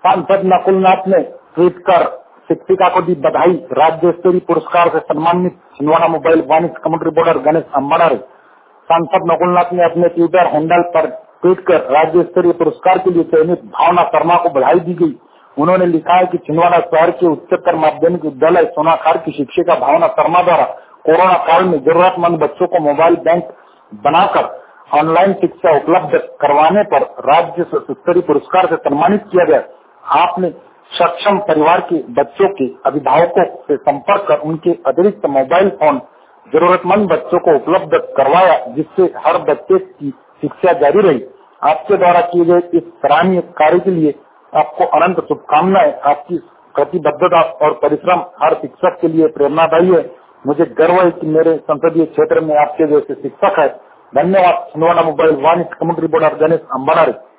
सांसद नकुलनाथ ने ट्वीट कर शिक्षिका को दी बधाई। राज्य स्तरीय पुरस्कार से सम्मानित छिंदवाड़ा मोबाइल वाणिज्य कम्युनिटी बोर्डर गणेश अम्बाड़े। सांसद नकुलनाथ ने अपने ट्विटर हैंडल पर ट्वीट कर राज्य स्तरीय पुरस्कार के लिए चयनित भावना शर्मा को बधाई दी गई। उन्होंने लिखा है कि छिंदवाड़ा शहर के उच्चतर माध्यमिक विद्यालय सोनाखार की शिक्षिका भावना शर्मा द्वारा कोरोना काल में जरूरतमंद बच्चों को मोबाइल बैंक बनाकर ऑनलाइन शिक्षा उपलब्ध करवाने पर राज्य स्तरीय पुरस्कार से सम्मानित किया गया। आपने सक्षम परिवार के बच्चों के अभिभावकों से संपर्क कर उनके अतिरिक्त मोबाइल फोन जरूरतमंद बच्चों को उपलब्ध करवाया, जिससे हर बच्चे की शिक्षा जारी रही। आपके द्वारा किए गए इस सराहनीय कार्य के लिए आपको अनंत शुभकामनाएं। आपकी प्रतिबद्धता और परिश्रम हर शिक्षक के लिए प्रेरणादायी है। मुझे गर्व है कि मेरे संसदीय क्षेत्र में आपके जैसे शिक्षक है। धन्यवाद। छिंदवाड़ा मोबाइल वाणिज्य कम्युनिटी बोर्डर गणेश अम्बाड़े।